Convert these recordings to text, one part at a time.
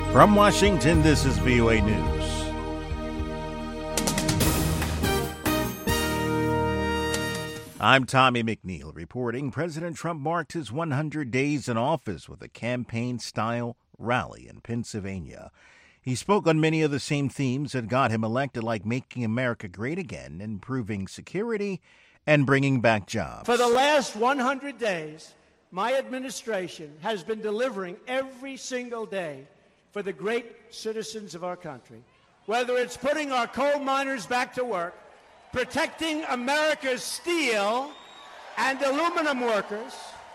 From Washington, this is VOA News. I'm Tommy McNeil reporting. President Trump marked his 100 days in office with a campaign-style rally in Pennsylvania. He spoke on many of the same themes that got him elected, like making America great again, improving security, and bringing back jobs. For the last 100 days, my administration has been delivering every single day for the great citizens of our country, whether it's putting our coal miners back to work, protecting America's steel and aluminum workers,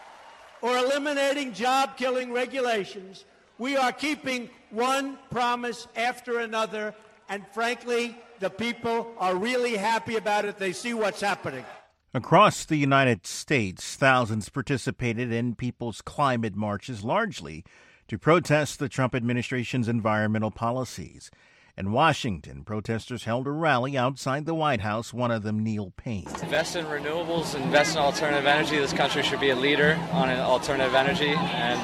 or eliminating job-killing regulations. We are keeping one promise after another, and frankly, the people are really happy about it. They see what's happening. Across the United States, thousands participated in people's climate marches, largely to protest the Trump administration's environmental policies. In Washington, protesters held a rally outside the White House, one of them Neil Payne. Invest in renewables, invest in alternative energy. This country should be a leader on alternative energy, and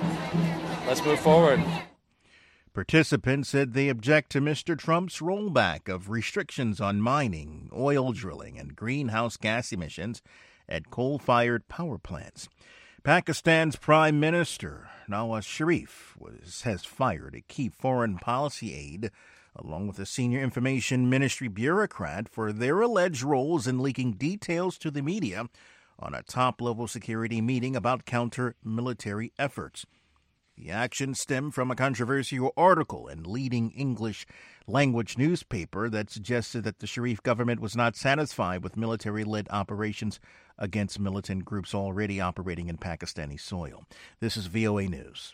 let's move forward. Participants said they object to Mr. Trump's rollback of restrictions on mining, oil drilling, and greenhouse gas emissions at coal-fired power plants. Pakistan's Prime Minister Nawaz Sharif has fired a key foreign policy aide, along with a senior information ministry bureaucrat, for their alleged roles in leaking details to the media on a top-level security meeting about counter-military efforts. The action stemmed from a controversial article in leading English-language newspaper that suggested that the Sharif government was not satisfied with military-led operations against militant groups already operating in Pakistani soil. This is VOA News.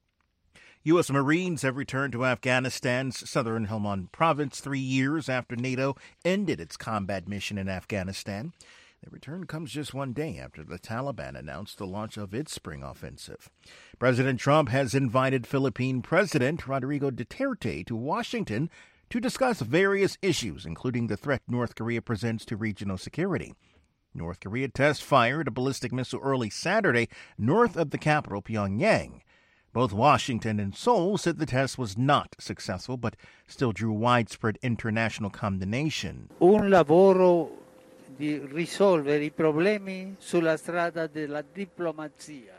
U.S. Marines have returned to Afghanistan's southern Helmand province 3 years after NATO ended its combat mission in Afghanistan. The return comes just one day after the Taliban announced the launch of its spring offensive. President Trump has invited Philippine President Rodrigo Duterte to Washington to discuss various issues, including the threat North Korea presents to regional security. North Korea test-fired a ballistic missile early Saturday north of the capital, Pyongyang. Both Washington and Seoul said the test was not successful, but still drew widespread international condemnation. Un lavoro di risolvere I problemi sulla strada della diplomazia.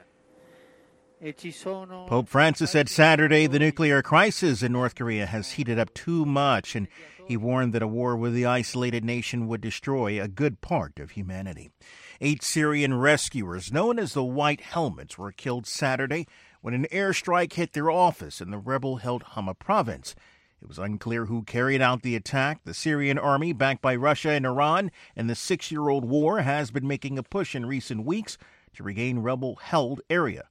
Pope Francis said Saturday the nuclear crisis in North Korea has heated up too much, and he warned that a war with the isolated nation would destroy a good part of humanity. 8 Syrian rescuers, known as the White Helmets, were killed Saturday when an airstrike hit their office in the rebel-held Hama province. It was unclear who carried out the attack. The Syrian army, backed by Russia and Iran in the 6-year-old war, has been making a push in recent weeks to regain rebel-held area.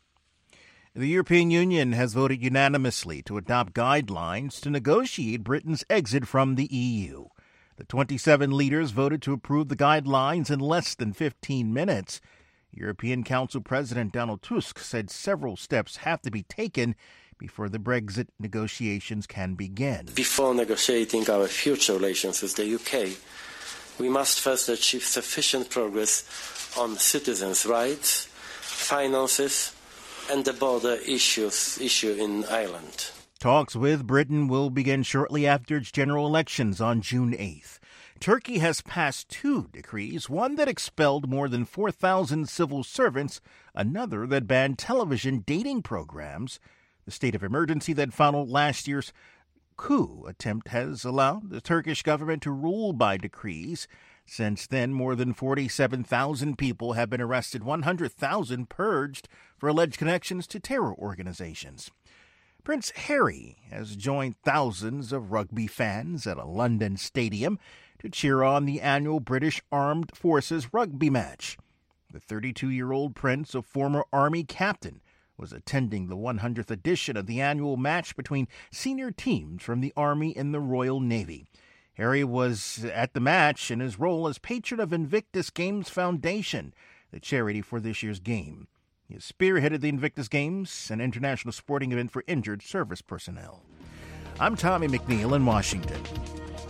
The European Union has voted unanimously to adopt guidelines to negotiate Britain's exit from the EU. The 27 leaders voted to approve the guidelines in less than 15 minutes. European Council President Donald Tusk said several steps have to be taken before the Brexit negotiations can begin. Before negotiating our future relations with the UK, we must first achieve sufficient progress on citizens' rights, finances, and the border issue in Ireland. Talks with Britain will begin shortly after its general elections on June 8th. Turkey has passed 2 decrees, one that expelled more than 4,000 civil servants, another that banned television dating programs. The state of emergency that followed last year's coup attempt has allowed the Turkish government to rule by decrees. Since then, more than 47,000 people have been arrested, 100,000 purged for alleged connections to terror organizations. Prince Harry has joined thousands of rugby fans at a London stadium to cheer on the annual British Armed Forces rugby match. The 32-year-old prince, a former Army captain, was attending the 100th edition of the annual match between senior teams from the Army and the Royal Navy. Harry was at the match in his role as patron of Invictus Games Foundation, the charity for this year's game. He has spearheaded the Invictus Games, an international sporting event for injured service personnel. I'm Tommy McNeil in Washington.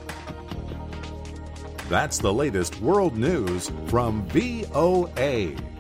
That's the latest world news from VOA.